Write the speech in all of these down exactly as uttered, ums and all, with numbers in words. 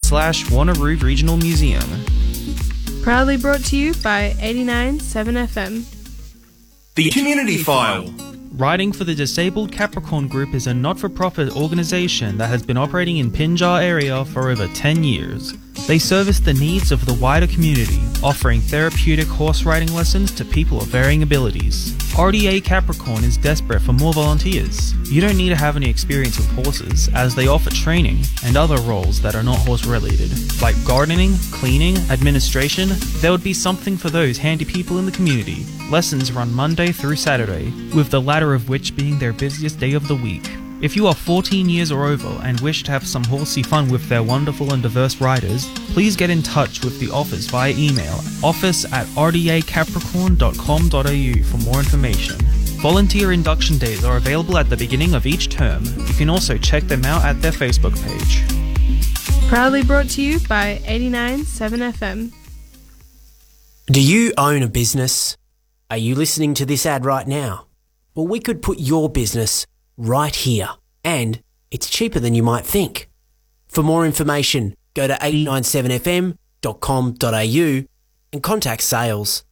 slash Wanneroo Regional Museum. Proudly brought to you by eighty-nine point seven F M. The Community File. Writing for the Disabled Capricorn Group is a not-for-profit organisation that has been operating in Pinjar area for over ten years. They service the needs of the wider community, offering therapeutic horse riding lessons to people of varying abilities. R D A Capricorn is desperate for more volunteers. You don't need to have any experience with horses, as they offer training and other roles that are not horse-related, like gardening, cleaning, administration. There would be something for those handy people in the community. Lessons run Monday through Saturday, with the latter of which being their busiest day of the week. If you are fourteen years or over and wish to have some horsey fun with their wonderful and diverse riders, please get in touch with the office via email, office at r d a capricorn dot com dot a u for more information. Volunteer induction days are available at the beginning of each term. You can also check them out at their Facebook page. Proudly brought to you by eighty-nine point seven F M. Do you own a business? Are you listening to this ad right now? Well, we could put your business right here, and it's cheaper than you might think. For more information, go to eight nine seven f m dot com dot a u and contact sales.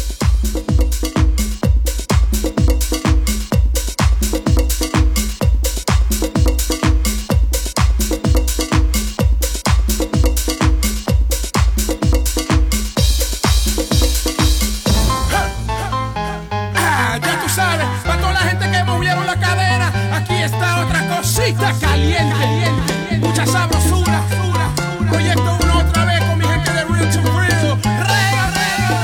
Está caliente, mucha sabrosura. Proyecto uno otra vez con mi gente de Real to Real. Rega, rega,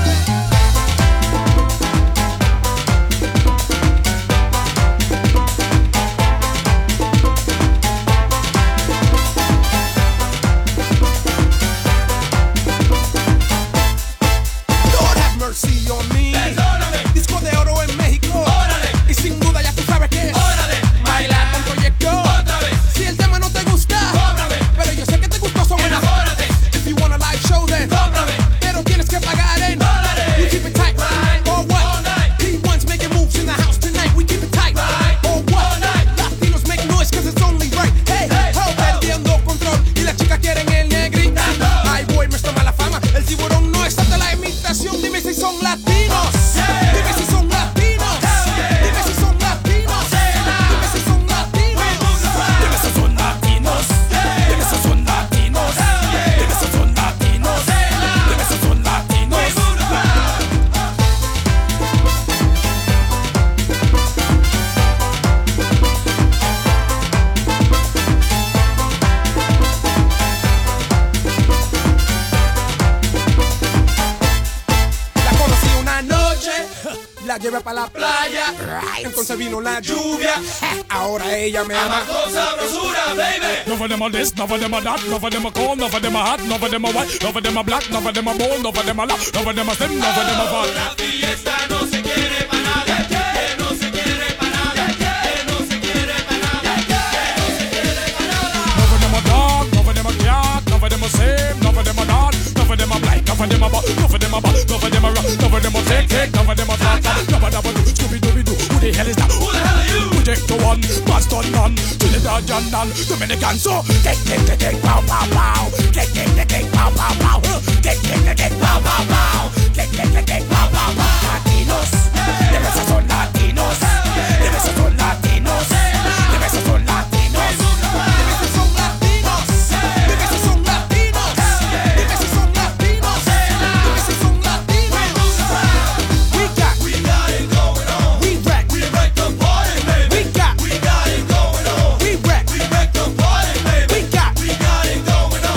Lord have mercy on me. Perdóname. Disco de oro en México. Órale. Y sin duda ya tú sabes que órale. Bailar con proyecto. Otra vez. Si el tema no te gusta, cóbrame. Pero yo sé que te gustó, so enamórate. If you want a live show, then cóbrame. Pero tienes que pagar en dólares. We keep it tight, right? Or what? All night. P one's making moves in the house tonight. We keep it tight, right? Or what? All night. Latinos make noise cause it's only right. Hey, hey, ho, perdiendo control. Y las chicas quieren el negrito. Ay, boy, me está mala fama. El tiburón no es hasta la imitación. Dime si son latinos. Yeah. Dime si son latinos. Yeah. Dime si son latinos. Yeah. Dime si son latinos. Dime si son latinos. Dime si son latinos. Dime si son latinos. Dime si son latinos. La conocí una noche, la llevé para la playa, entonces vino la lluvia, ahora ella me ama. Con sabrosura, baby. None of them are this, none of them are that, none of them are cold, none of them are hot, none of them are white, none of them are black, none of them are bold, none of them are loud, none of them are thin, none of them are fat. La fiesta no se quiere para nada, que no se quiere para nada, que no se quiere para nada, que no se quiere para nada. None of them are dark, none of them are cat, none of them are same, none of them are not, none of them are black, none of them are butt, none of them are butt, none of them are rock, none of them are take, take, none of them are fat, none of them are do, Scooby Dooby Doo. Who the hell is that? Who the hell are you? Project one, Master none, Trinidad John Dominican, so take, take, take, take, pow, pow, pow, take, take, take, take, pow, pow, pow, take, take, take, take, pow, pow, pow, take, take, take, take, pow, pow, pow. Latinos, dime si son latinos, dime si son latinos, dime si son latinos, dime si son latinos, dime si son latinos, dime si son latinos, dime si son latinos. We got, we got it going on. We wreck, we wreck the party, baby. We got, we got it going on. We wreck, we wreck the party, baby. We got, we got it going on.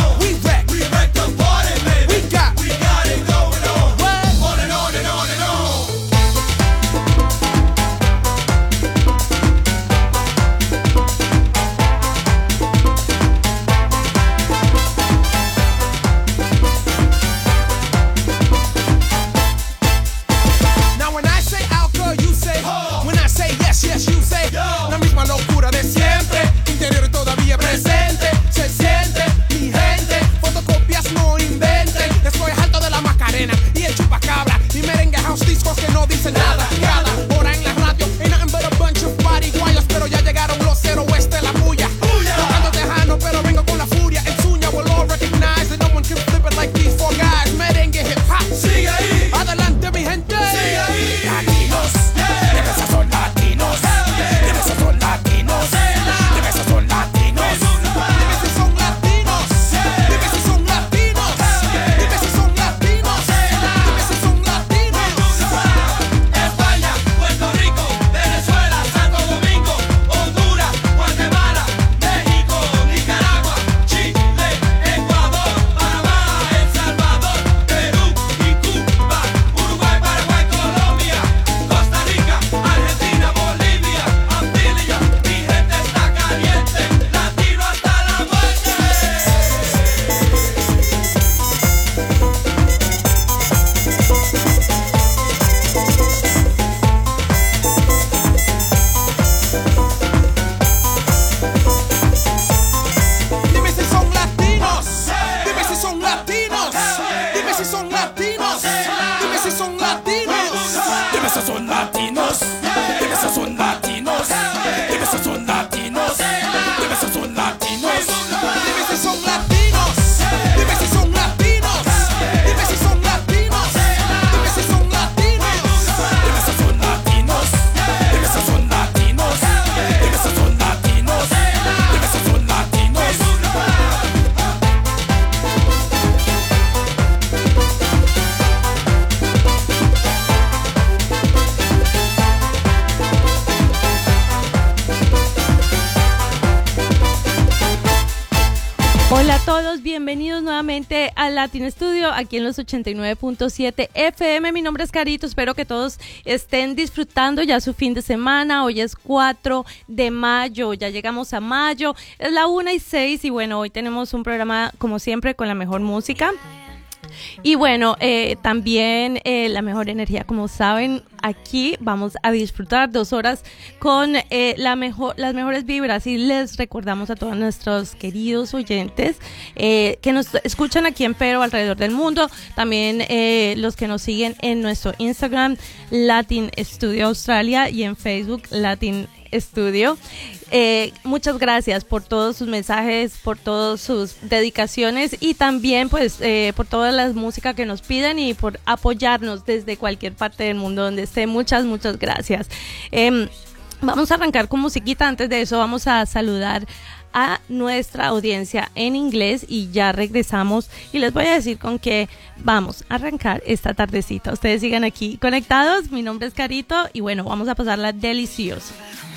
bienvenidos nuevamente al Latin Studio, aquí en los ochenta y nueve punto siete F M. Mi nombre es Carito, espero que todos estén disfrutando ya su fin de semana. Hoy es cuatro de mayo, ya llegamos a mayo, es la una y seis y bueno, hoy tenemos un programa como siempre con la mejor música. Y bueno, eh, también eh, la mejor energía, como saben, aquí vamos a disfrutar dos horas con eh, la mejor, las mejores vibras y les recordamos a todos nuestros queridos oyentes eh, que nos escuchan aquí en Pero alrededor del mundo, también eh, los que nos siguen en nuestro Instagram Latin Studio Australia y en Facebook Latin Studio. Eh, muchas gracias por todos sus mensajes, por todas sus dedicaciones y también pues eh, por toda la música que nos piden y por apoyarnos desde cualquier parte del mundo donde esté. Muchas, muchas gracias. Eh, vamos a arrancar con musiquita. Antes de eso vamos a saludar a nuestra audiencia en inglés y ya regresamos y les voy a decir con qué vamos a arrancar esta tardecita. Ustedes sigan aquí conectados. Mi nombre es Carito y bueno, vamos a pasarla delicioso.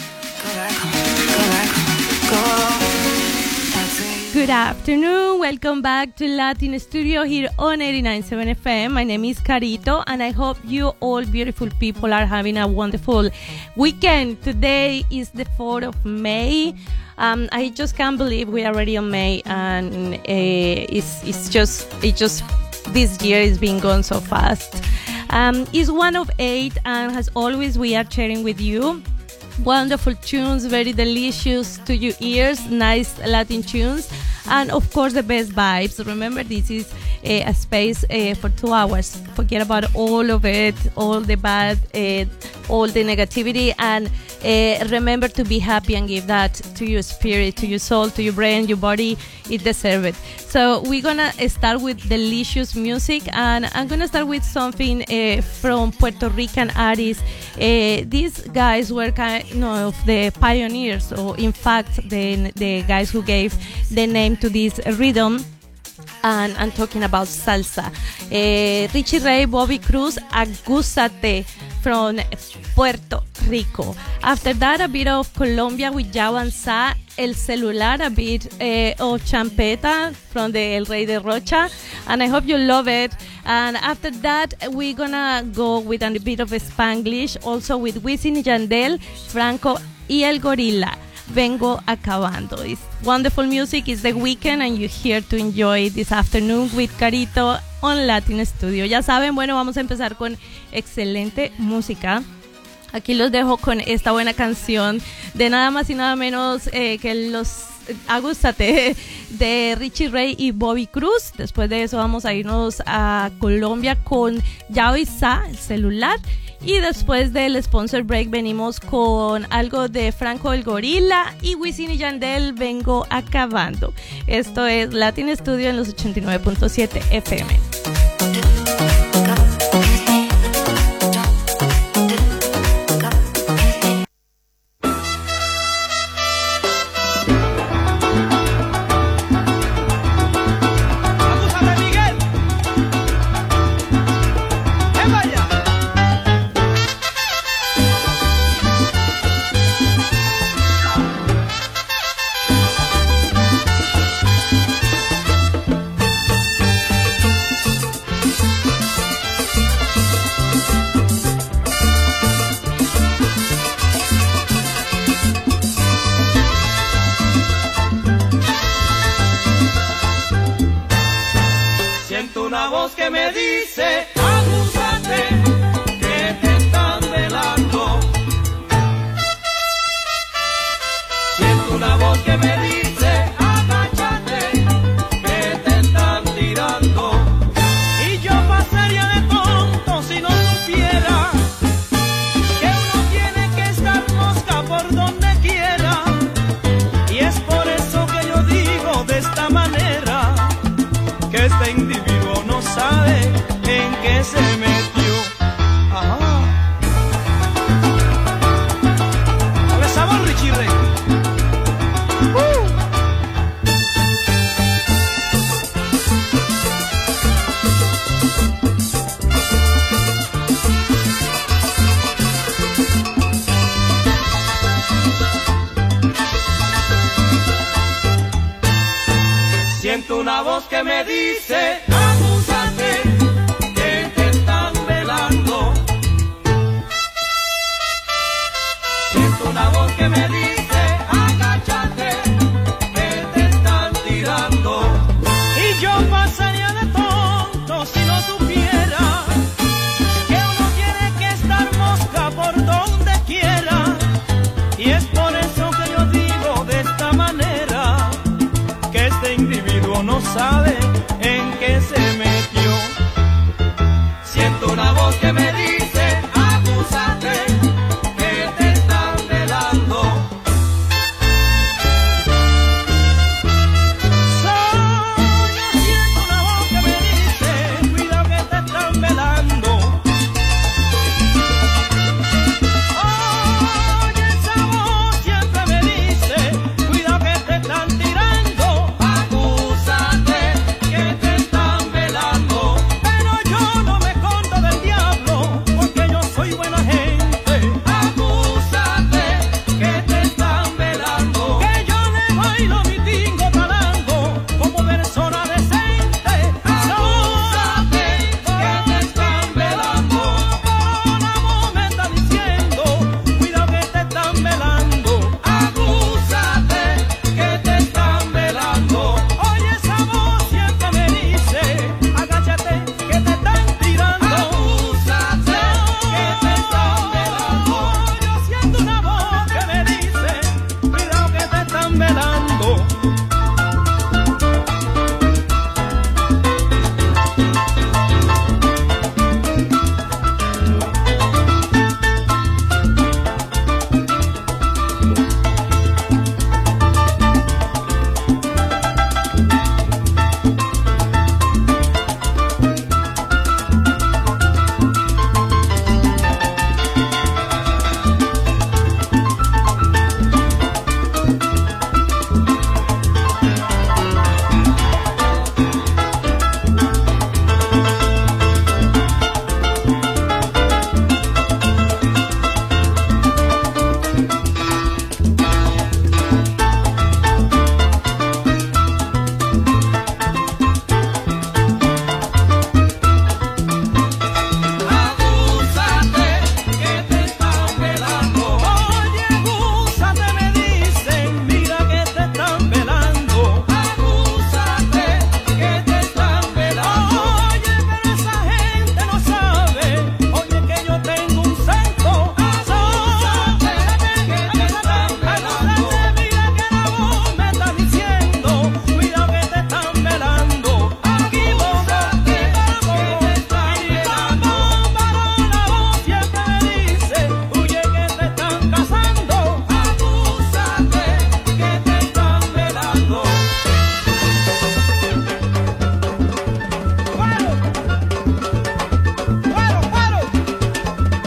Good afternoon, welcome back to Latin Studio here on eighty-nine point seven F M. My name is Carito and I hope you all beautiful people are having a wonderful weekend. Today is the fourth of May. Um, I just can't believe we are already on May and uh, it's, it's just, it just, this year is being gone so fast. Um, it's one of eight and as always we are sharing with you wonderful tunes, very delicious to your ears, nice Latin tunes, and of course the best vibes. Remember, this is uh, a space uh, for two hours. Forget about all of it, all the bad, uh, all the negativity, and uh, remember to be happy and give that to your spirit, to your soul, to your brain, your body. It deserves it. So we're gonna start with delicious music, and I'm gonna start with something uh, from Puerto Rican artists. Uh, these guys were kind of the pioneers, or in fact, the the guys who gave the name to this rhythm. And I'm talking about salsa. Uh, Richie Ray, Bobby Cruz, Agúzate from Puerto Rico. After that, a bit of Colombia with Yavanza, El Celular, a bit uh, of Champeta from the El Rey de Rocha. And I hope you love it. And after that, we're gonna go with a bit of Spanglish, also with Wisin y Yandel, Franco y El Gorila. Vengo acabando. It's wonderful music. It's the weekend and you're here to enjoy this afternoon with Carito on Latin Studio. Ya saben, bueno, vamos a empezar con excelente música. Aquí los dejo con esta buena canción de nada más y nada menos eh, que los Agúzate de Richie Ray y Bobby Cruz. Después de eso vamos a irnos a Colombia con Yao y Sa, El Celular. Y después del sponsor break venimos con algo de Franco el Gorila y Wisin y Yandel, Vengo acabando. Esto es Latin Studio en los ochenta y nueve punto siete F M. Que me dice, agúzate, que te están velando. Siento una voz que me dice, agáchate, que te están tirando. Y yo pasaría de tonto si no supiera que uno tiene que estar mosca por donde quiera. Y es por eso que yo digo de esta manera, que este individuo no sabe en qué voz que me dice, acúsate, que te están velando. Siento una voz que me dice, agáchate, que te están tirando. Y yo pasaría de tonto si no supiera que uno tiene que estar mosca por donde quiera. Y es por eso que yo digo de esta manera, que este individuo no sabe en qué se metió. Siento una voz que me dice, acúsate, que te están velando. Soy, yo siento una voz que me dice, cuidado que te están velando. Oye, esa voz siempre me dice, cuidado que te están tirando. Acúsate, que te están velando. Pero yo no me escondo del diablo, porque yo soy buena gente. Acúsate, que te están velando. Que yo le bailo mi tingo talango como persona decente. Acúsate, que te están velando. Corona voz me está diciendo, cuidado que te están velando. Acúsate, que te están velando. Oye, esa voz siempre me dice, agáchate, que te están tirando. Acúsate, que te están velando. Yo siento una voz que me dice, cuidado que te están velando. Acúsate, que te están velando. Oye, acúsate, me dicen, mira que te están velando. Acúsate, que te están velando. Oye, pero esa gente no sabe, oye, que yo tengo un santo. Acúsate, que te están velando. Mira que la voz me está diciendo, cuidado que te están velando. Acúsate, que te están velando. Pero la voz siempre me dice, huye que te están cazando. Acúsate, que te están velando. ¡Cuero! ¡Cuero, cuero!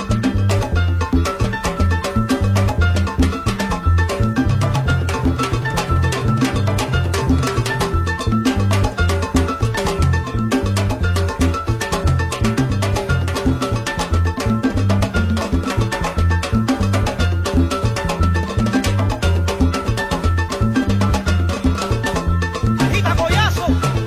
¡Agita, collazo!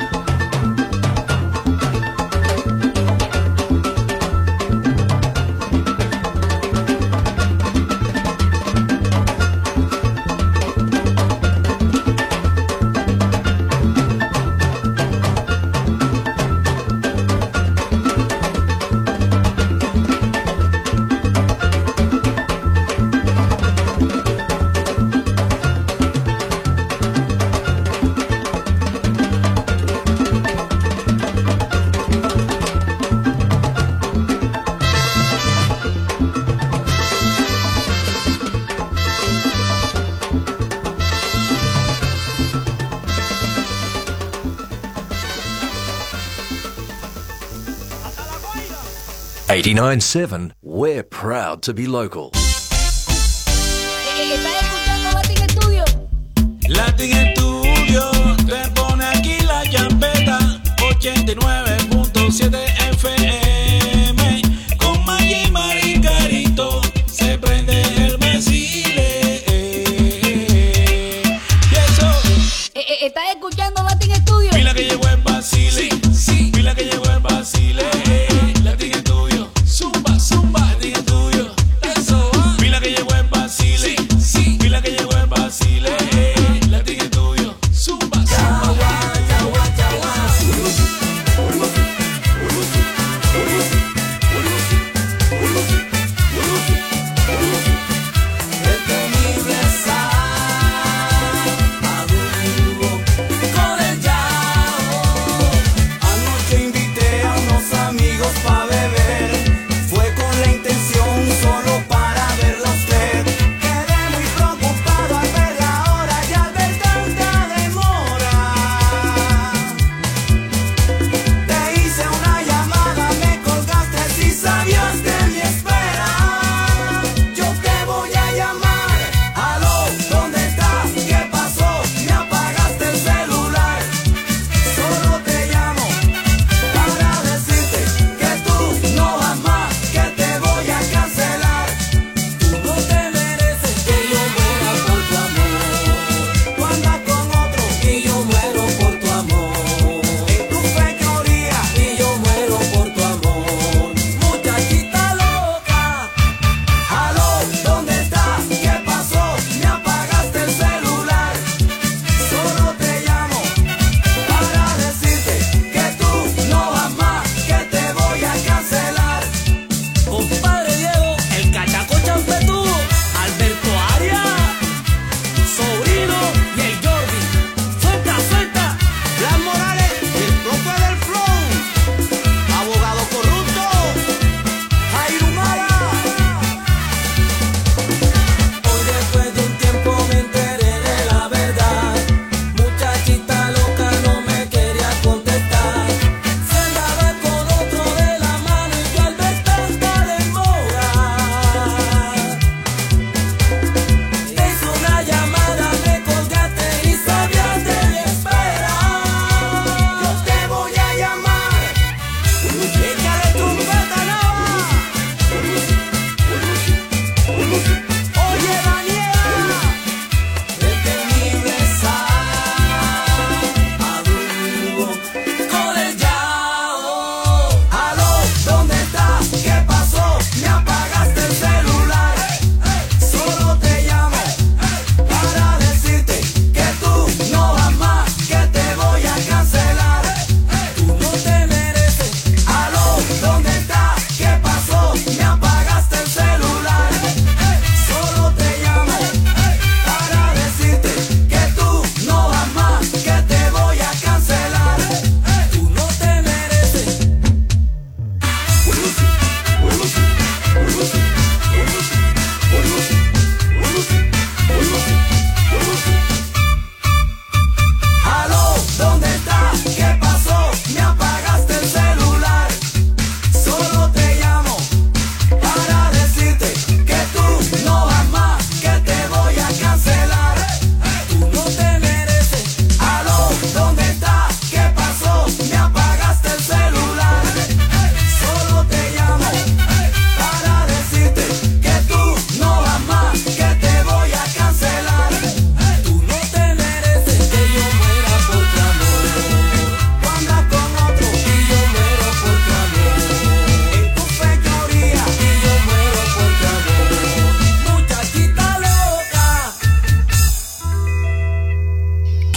eighty-nine point seven, we're proud to be local. ¿Estás escuchando Latin Studio? Latin Studio te pone aquí la champeta ochenta y nueve punto siete F M con Maggie y Maricarito se prende el vacile. Y eso. ¿Estás escuchando Latin Studio? Mira que llegó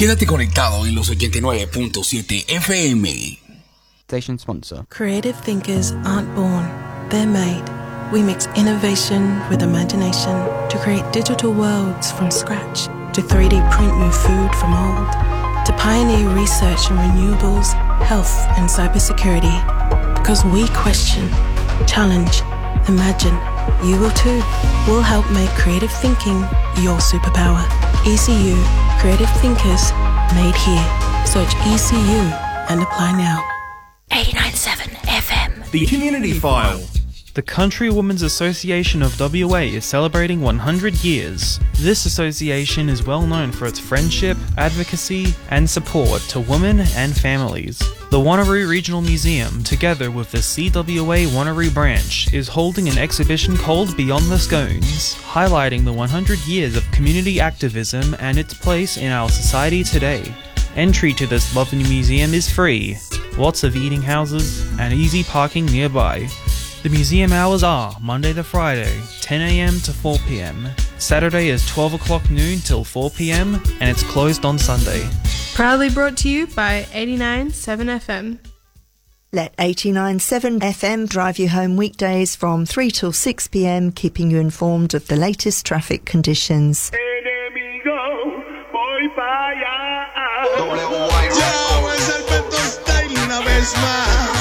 Quédate conectado en los ochenta y nueve punto siete F M. Station sponsor. Creative thinkers aren't born, they're made. We mix innovation with imagination to create digital worlds from scratch, to three D print new food from old, to pioneer research in renewables, health and cybersecurity. Because we question, challenge, imagine. You will too. We'll help make creative thinking your superpower. E C U, creative thinkers made here. Search E C U and apply now. eighty-nine point seven F M. The Community File. The Country Women's Association of W A is celebrating one hundred years. This association is well known for its friendship, advocacy, and support to women and families. The Wanneroo Regional Museum, together with the C W A Wanneroo branch, is holding an exhibition called Beyond the Scones, highlighting the one hundred years of community activism and its place in our society today. Entry to this lovely museum is free. Lots of eating houses and easy parking nearby. The museum hours are Monday to Friday, ten a m to four p m Saturday is twelve o'clock noon till four p m and it's closed on Sunday. Proudly brought to you by eighty-nine point seven F M. Let eighty-nine point seven F M drive you home weekdays from three till six p m, keeping you informed of the latest traffic conditions. Enemigo, voy pa' allá. Yo, es el Beto Style una vez más.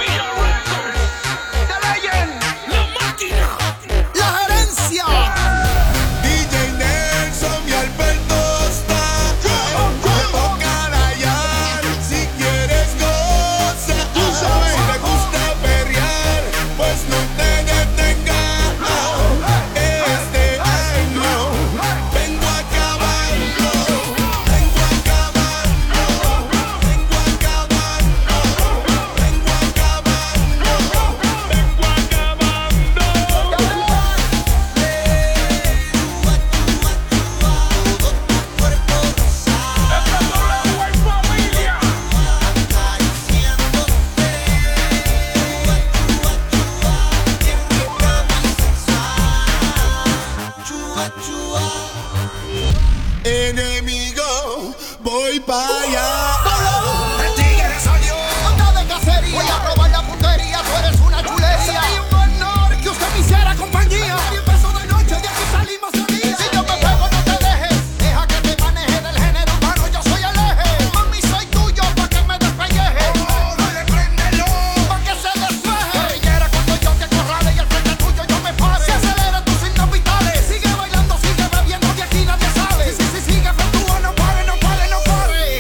Enemigo, voy pa' allá. El tigre salió. Anda de cacería. Voy a probar la puntería. Tú eres una chulería. Sería un honor que usted me hiciera compañía. diez pesos de noche, de aquí salimos de día. Si yo me pego, no te dejes. Deja que te maneje del género humano. Yo soy el eje. Mami, soy tuyo pa' que me despelleje. Oh, dale, préndelo. Pa' que se despeje. Guerrillera, cuando yo te corrale y al frente tuyo yo me pare. Se acelera tus signos vitales. Sigue bailando, sigue bebiendo, de aquí nadie sabe. Sí, sí, sí, sigue, pero tú no pare, no pare, no pare.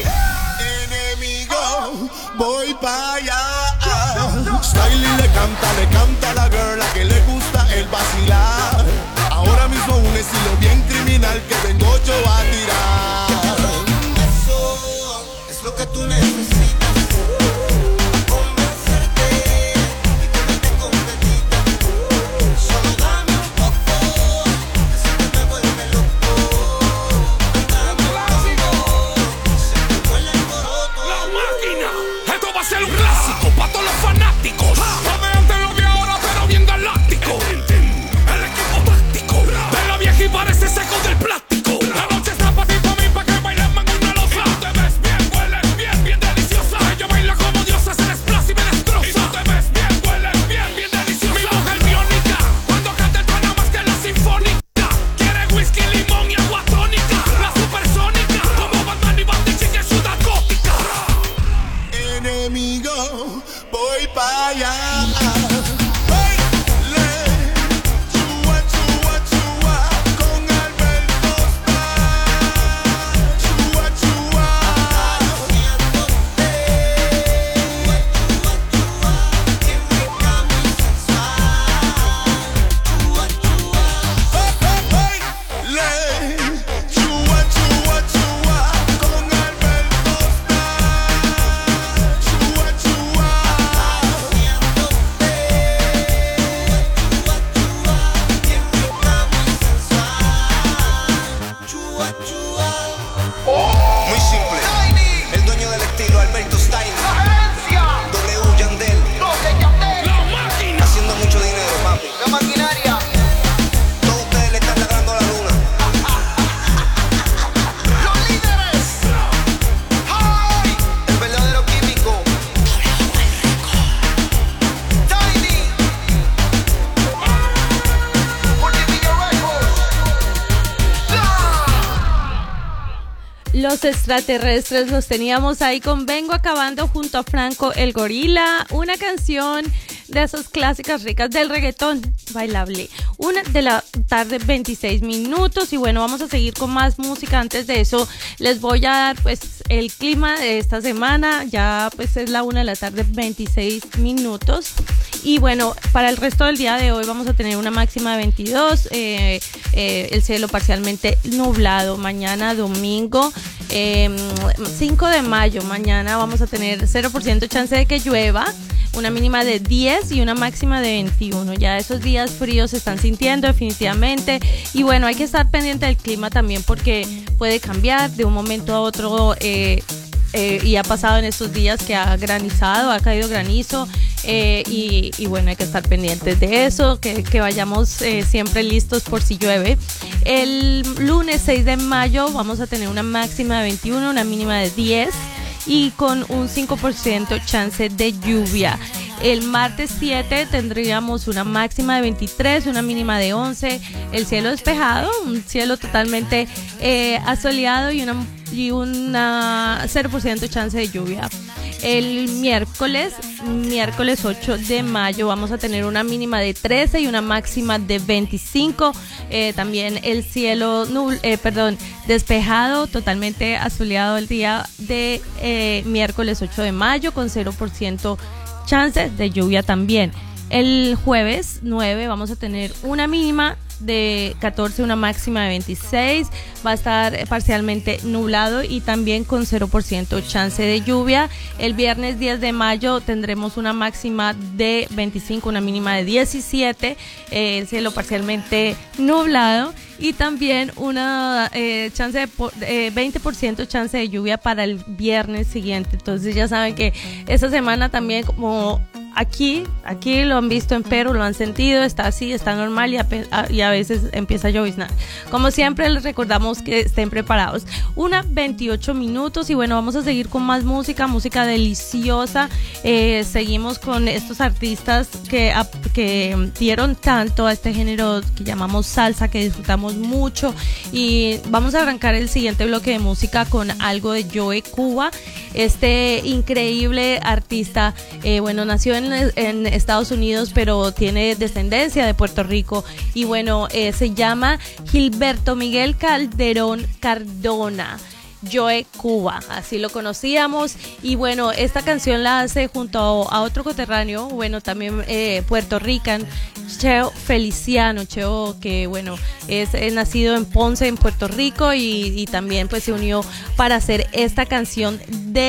Enemigo, voy pa' allá. Styley le canta, le canta a la girl a que le gusta el vacilar. Ahora mismo un estilo bien criminal que vengo yo a tirar. Eso es lo que tú necesitas. Convencerte y que me te completita. Solo dame un poco, así que me vuelve loco. Dame un poco, se te vuelve el coroto. La máquina, esto va a ser un clásico para todos los fanáticos. Lo de antes, lo de ahora, pero bien galáctico. El equipo táctico de la vieja y parece seco del plástico. La noche está para ti, para mí, para que bailemos en una losa. Y tú te ves bien, hueles bien, bien deliciosa. Ella baila como diosa, se desplaza y me destroza. Y tú te ves bien, hueles bien, bien deliciosa. Mi mujer biónica, cuando canta el tono más que la sinfónica. Quiere whisky, limón y agua tónica. La supersónica, como Batman y Batman que es una gótica. Enemigo, voy pa' allá. Chua, chua. Los Extraterrestres los teníamos ahí con Vengo Acabando junto a Franco el Gorila, una canción de esas clásicas ricas del reggaetón bailable. Una de la tarde, veintiséis minutos, y bueno, vamos a seguir con más música. Antes de eso les voy a dar pues el clima de esta semana. Ya pues es la una de la tarde, veintiséis minutos, y bueno, para el resto del día de hoy vamos a tener una máxima de veintidós, eh, eh, el cielo parcialmente nublado. Mañana domingo eh, cinco de mayo, mañana vamos a tener cero por ciento chance de que llueva, una mínima de diez y una máxima de veintiuno. Ya esos días fríos se están sintiendo definitivamente, y bueno, hay que estar pendiente del clima también porque puede cambiar de un momento a otro, eh, eh, y ha pasado en estos días que ha granizado, ha caído granizo, eh, y, y bueno, hay que estar pendientes de eso, que, que vayamos eh, siempre listos por si llueve. El lunes seis de mayo vamos a tener una máxima de veintiuno, una mínima de diez y con un cinco por ciento chance de lluvia. El martes siete tendríamos una máxima de veintitrés, una mínima de once, el cielo despejado, un cielo totalmente eh, asoleado y una, y una cero por ciento chance de lluvia. El miércoles, miércoles ocho de mayo, vamos a tener una mínima de trece y una máxima de veinticinco. Eh, también el cielo, nul, eh, perdón, despejado, totalmente asoleado el día de eh, miércoles ocho de mayo con cero por ciento chances de lluvia también. El jueves nueve vamos a tener una mínima de catorce, una máxima de veintiséis, va a estar parcialmente nublado y también con cero por ciento chance de lluvia. El viernes diez de mayo tendremos una máxima de veinticinco, una mínima de diecisiete, eh, el cielo parcialmente nublado y también una eh, chance de por, eh, veinte por ciento chance de lluvia para el viernes siguiente. Entonces ya saben que esta semana también, como Aquí, aquí lo han visto en Perú, lo han sentido, está así, está normal y a, y a veces empieza a lloviznar. Como siempre les recordamos que estén preparados. Una veintiocho minutos y bueno, vamos a seguir con más música, música deliciosa. Eh, seguimos con estos artistas que, a, que dieron tanto a este género que llamamos salsa, que disfrutamos mucho, y vamos a arrancar el siguiente bloque de música con algo de Joe Cuba. Este increíble artista, eh, bueno, nació en en Estados Unidos, pero tiene descendencia de Puerto Rico y bueno, eh, se llama Gilberto Miguel Calderón Cardona. Joe Cuba, así lo conocíamos, y bueno, esta canción la hace junto a, a otro coterráneo, bueno, también eh, puertorrican, Cheo Feliciano. Cheo, que bueno, es, es nacido en Ponce, en Puerto Rico, y, y también pues se unió para hacer esta canción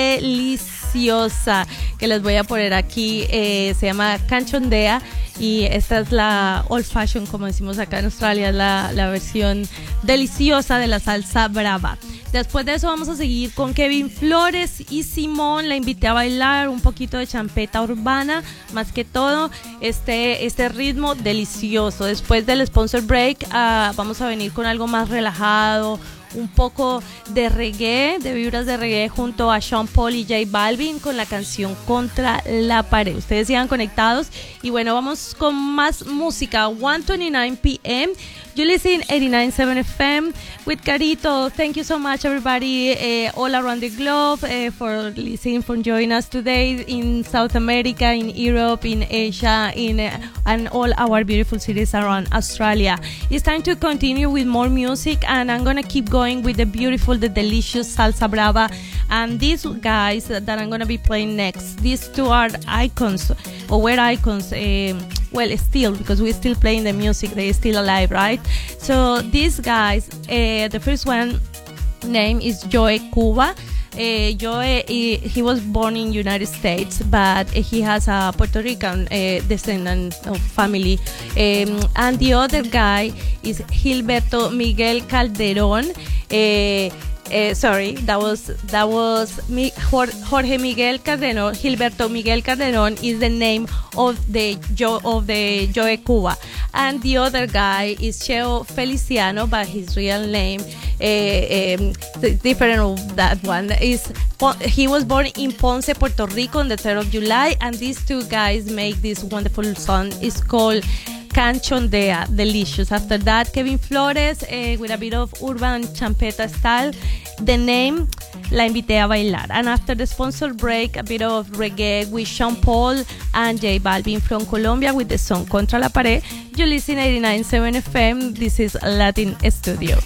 deliciosa que les voy a poner aquí. Eh, se llama Canchondea y esta es la old fashion, como decimos acá en Australia, la, la versión deliciosa de la salsa brava. Después de eso vamos a seguir con Kevin Flores y Simón. La invité a bailar un poquito de champeta urbana, más que todo este, este ritmo delicioso. Después del sponsor break uh, vamos a venir con algo más relajado, un poco de reggae, de vibras de reggae, junto a Sean Paul y J Balvin con la canción Contra la Pared. Ustedes sigan conectados y bueno, vamos con más música. one twenty-nine p m You listen eighty-nine point seven F M with Carito. Thank you so much, everybody, uh, all around the globe, uh, for listening, for joining us today in South America, in Europe, in Asia, in uh, and all our beautiful cities around Australia. It's time to continue with more music, and I'm gonna keep going with the beautiful, the delicious salsa brava. And these guys that I'm gonna be playing next, these two are icons, or were icons. Uh, well, still, because we're still playing the music, they're still alive, right? So these guys, uh, the first one name is Joe Cuba. Uh, Joe, he, he was born in United States, but he has a Puerto Rican uh, descendant of family. Um, and the other guy is Gilberto Miguel Calderón. Uh, Uh, sorry, that was that was Mi, Jorge Miguel Calderón. Gilberto Miguel Calderón is the name of the Joe of the Joe Cuba, and the other guy is Cheo Feliciano, but his real name, uh, um, different of that one, is he was born in Ponce, Puerto Rico, on the third of July, and these two guys make this wonderful song. It's called Canchondea, delicious. After that, Kevin Flores uh, with a bit of urban champeta style. The name, La Invité a Bailar. And after the sponsor break, a bit of reggae with Sean Paul and J Balvin from Colombia with the song Contra la Pared. You listen eighty-nine point seven F M. This is Latin Studio.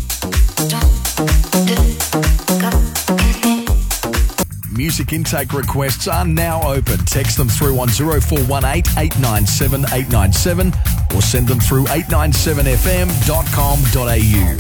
Music intake requests are now open. Text them through on zero four one eight, eight nine seven, eight nine seven or send them through eight nine seven f m dot com dot a u.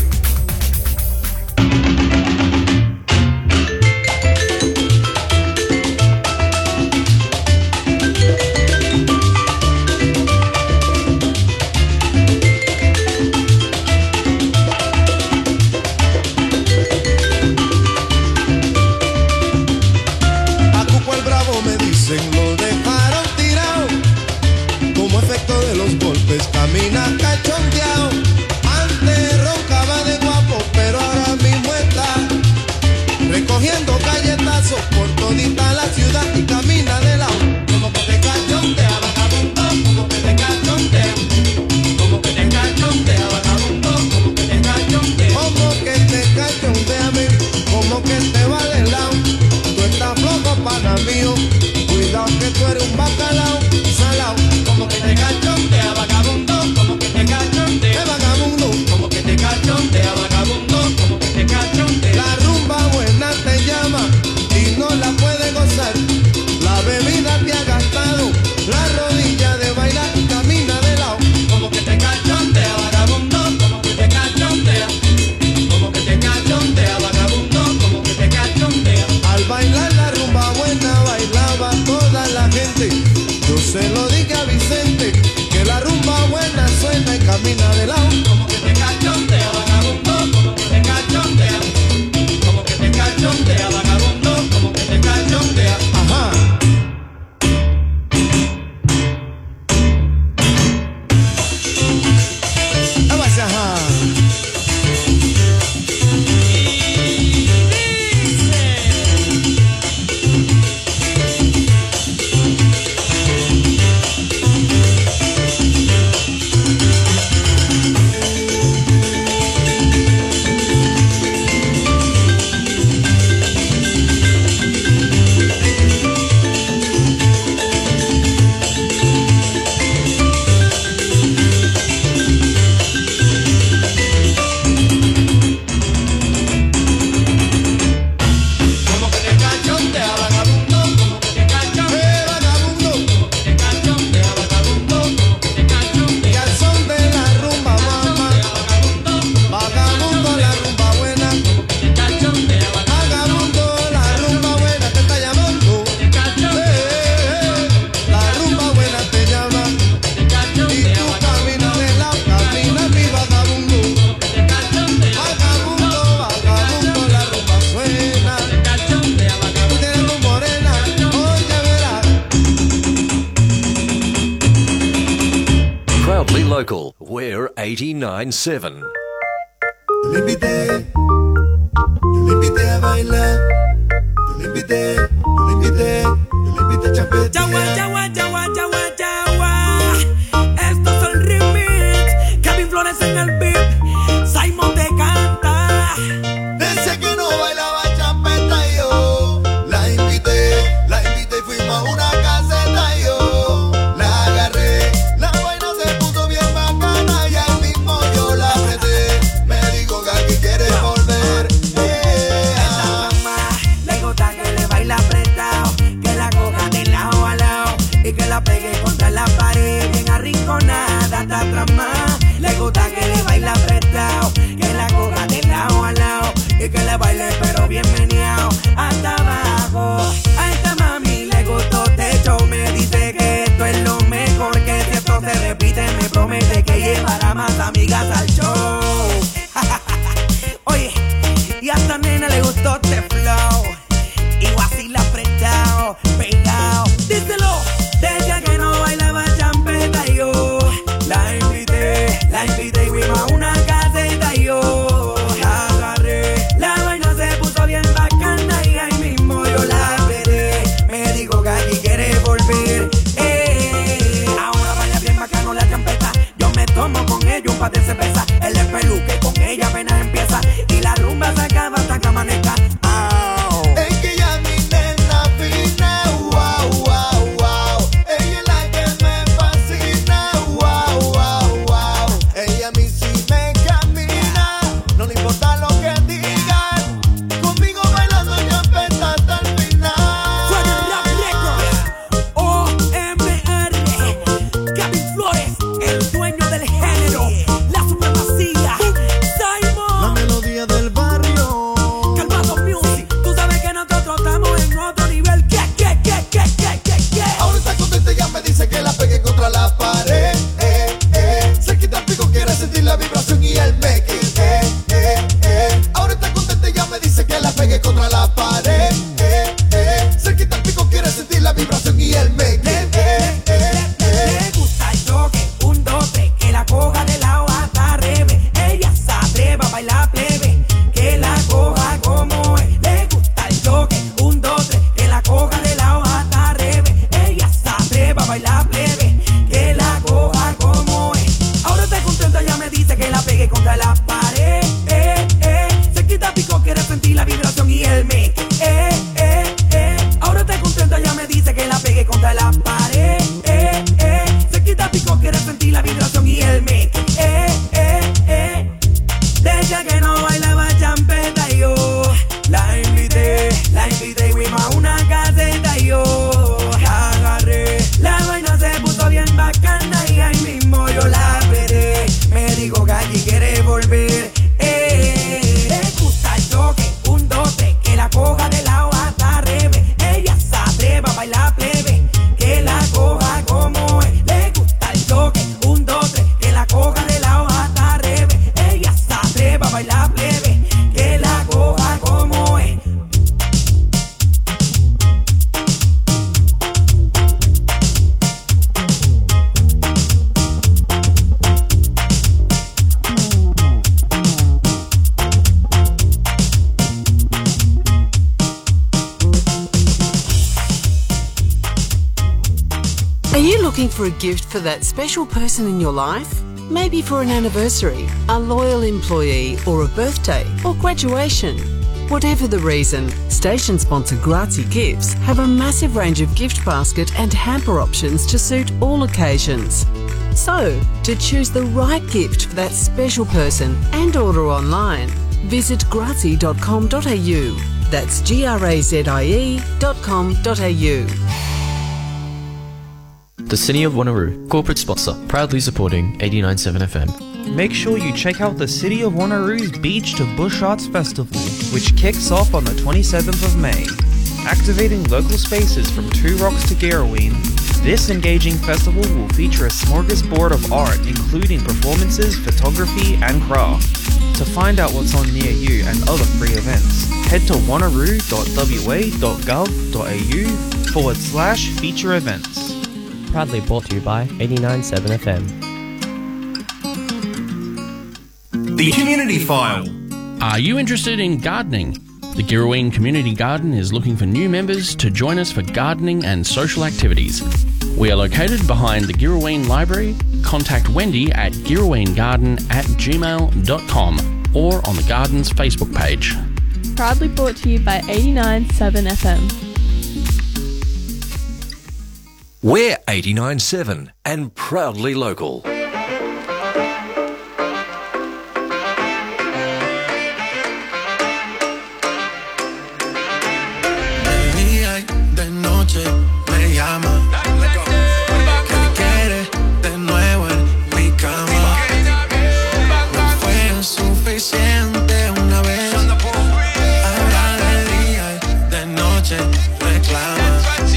Lo dejaron tirado, como efecto de los golpes camina cachondeado. Antes roncaba de guapo, pero ahora mismo está recogiendo galletazos por todita la ciudad y camina de lado. Como que te cachondea, vagabundo, como que te cachondea, como que te cachondea, vagabundo, como que te cachondea, como que te cachondea, baby, como que te va de lado. Tú estás flojo, pana mío. Cuidado que tú eres un bacalao, salao, como que te cachondea, vagabundo, como que te cachondea, vagabundo, como que te cachondea, vagabundo, como que te cachondea. La rumba buena te llama y no la puedes gozar. La bebida te ha gastado, la rodilla de bailar y camina de lado. Como que te cachondea, vagabundo, como que te cachondea, como que te cachondea, vagabundo, como que te cachondea. Al bailar la rumba buena bailaba toda la gente. Yo se lo dije a Vicente, que la rumba buena suena y camina de lado. Como que te cachondea, vagabundo, como que te cachondea, como que te cachondea, vagabundo, como que te cachondea. Ajá. Ajá. Local, we're eighty-nine point seven. Yo le invité, yo le invité a bailar, yo le invité, yo le invité, yo le invité a champetear. Yawa, yawa, yawa, yawa, yawa. Estos son remix, Kevin Flores en el beat, Simon te canta. Decía que no bailaba champeta y yo la invité, la invité y fuimos a una caseta y yo la agarré. La vaina se puso bien bacana y ahí mismo yo la apreté. Me dijo que aquí quiere volver. Yeah. Esa mamá le gusta que le baila apretado, que la coja de lado a lado y que la pegue contra la pared bien arrinconada hasta atrás más. Le gusta que le baila apretado, que la coja de lado a lado y que le baile pero bien meneado hasta abajo. A esta mami le gustó techo, me dice que esto es lo mejor, que si esto se repite me promete que llevará más amigas al show. Oye, y a esta nena le gustó este flow y vacila apretado, pegado. Díselo, decía que no bailaba champeta y yo la invité, la invité y fuimos a una caseta y yo la agarré. La vaina se puso bien bacana y ahí mismo yo la esperé. Me dijo que aquí quiere volver. Eh, ahora baila bien bacano la champeta, y él me quiere. Eh, eh, eh. Le gusta el toque, un, dos, tres, que la coja de lado hasta revés. Ella se atreva a bailar plebe, que la coja como es. Le gusta el toque, un, dos, tres, que la coja de lado hasta revés. Ella se atreva a bailar plebe, que la coja como es. Ahora está contenta, ya me dice que la pegue contra la pared. Eh, eh. Se quita pico, quiere sentir la vibración y él me. Eh, eh, eh. Ahora está contenta, ya me dice que la pegue contra la pared. Eh, eh. Se quita pico, quiere sentir la vibración y él me. Eh, eh, eh. Desde que no bailaba champeta yo la invité, la invité, fuimos a una caseta y yo la agarré. La vaina se puso bien bacana y ahí mismo yo la esperé. Me dijo que allí quiere volver. Eh, le gusta el toque, un, dos, tres, que la coja de lado hasta revés. Ella se atreva a bailar plebe, que la coja como es. Le gusta el toque, un, dos, tres, que la coja de lado hasta revés. Ella se atreva a bailar plebe, que la coja como es. Are you looking for a gift for that special person in your life? Maybe for an anniversary, a loyal employee, or a birthday, or graduation. Whatever the reason, station sponsor Grazie Gifts have a massive range of gift basket and hamper options to suit all occasions. So, to choose the right gift for that special person and order online, visit grazie dot com dot a u. That's G R A Z I E dot com dot a u. The City of Wanneroo, corporate sponsor, proudly supporting eighty-nine point seven F M. Make sure you check out the City of Wanneroo's Beach to Bush Arts Festival, which kicks off on the twenty-seventh of May. Activating local spaces from Two Rocks to Girraween, this engaging festival will feature a smorgasbord of art including performances, photography and craft. To find out what's on near you and other free events, head to wanneroo dot w a dot gov dot a u forward slash feature events. Proudly brought to you by eighty-nine point seven F M. The Community File. Are you interested in gardening? The Girraween Community Garden is looking for new members to join us for gardening and social activities. We are located behind the Girraween Library. Contact Wendy at girraweengarden at gmail dot com or on the Garden's Facebook page. Proudly brought to you by eighty-nine point seven F M. We're eighty-nine point seven and proudly local. De noche me llama, que quiere de nuevo en mi cama. No fue suficiente una vez, ahora de día y de noche reclama.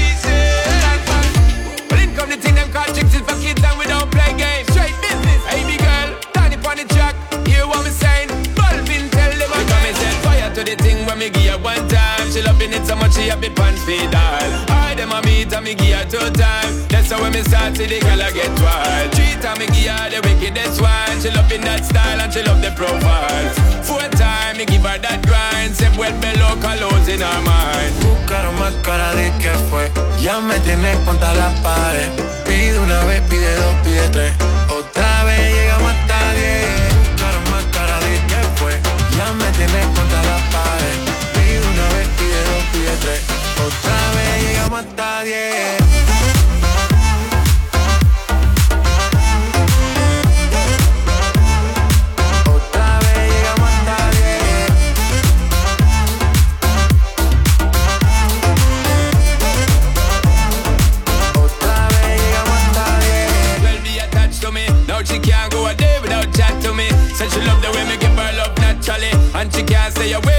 Well, in come the thing them call chicks is for kids and we don't play games. Straight business, hey me girl, turn it on the track. Hear what me saying? Bulbin tell them I come and set fire to the thing when me give her one time. She loving it so much she have the pants feed all. I them a meet and me give her two time. That's how when me start see the girl I get wild. Three time me give her the wickedest one. She loving that style and she love the profiles. Four time me give her that grind. Se vuelve loca los in her mind. Buscaron más cara de que fue. Ya me tienes contra la pared. Pide una vez, pide dos, pide tres. Otra vez llegamos hasta diez. Buscaron más cara de que fue. Ya me tienes contra la pared. Pide una vez, pide dos, pide tres. Otra vez llegamos hasta diez. She can't go a day without chat to me. Said she love the way me give her love naturally, and she can't stay away